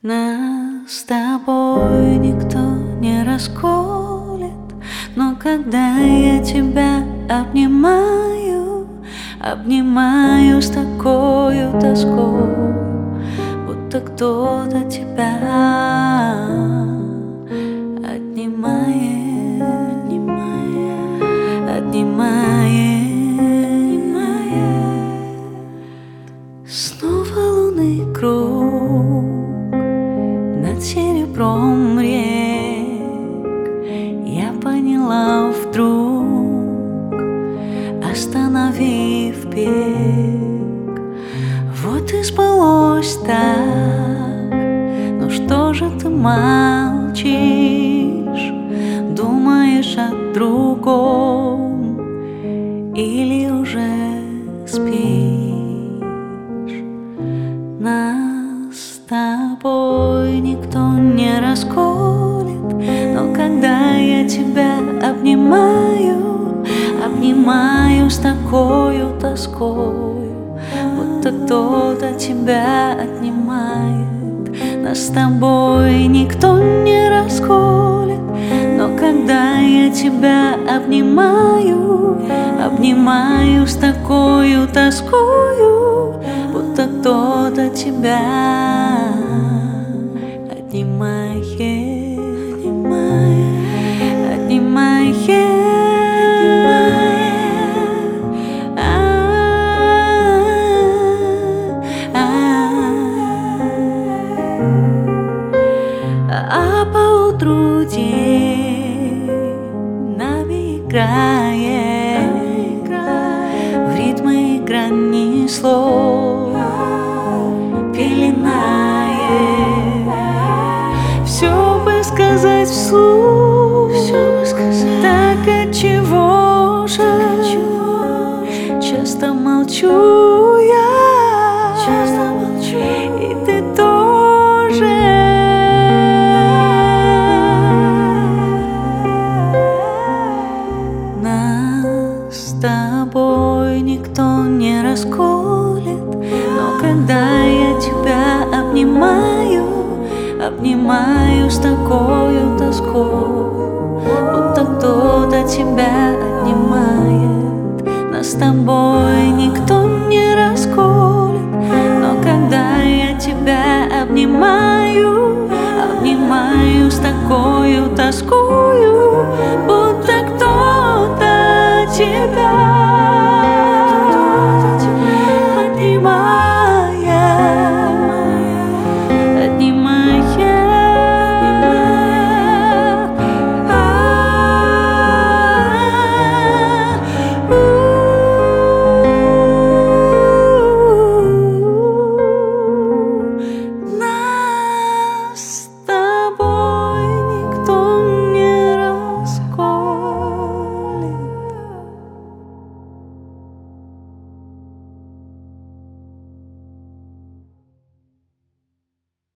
Нас с тобой никто не расколет, но когда я тебя обнимаю, обнимаю с такою тоской, будто кто-то тебя отнимает, Снова лунный круг над серебром рек. Я поняла вдруг, остановив бег. Вот и спалось так. Ну что же ты молчишь? Думаешь о другом или уже спишь? Нас с тобой никто не расколет, но когда я тебя обнимаю, обнимаю с такою тоскою, будто кто-то тебя отнимает. Нас с тобой никто не расколет, но когда я тебя обнимаю, обнимаю с такою тоскою, будто кто-то тебя отнимает. А поутру день нами играет в ритмы грани слов, пеленает. Все бы сказать вслух, так отчего же часто молчу я, и ты тоже. С тобой никто не расколет, но когда я тебя обнимаю, обнимаю с такою тоскою, будто кто-то тебя отнимает. Нас с тобой никто не расколет, но когда я тебя обнимаю, обнимаю с такою тоскою,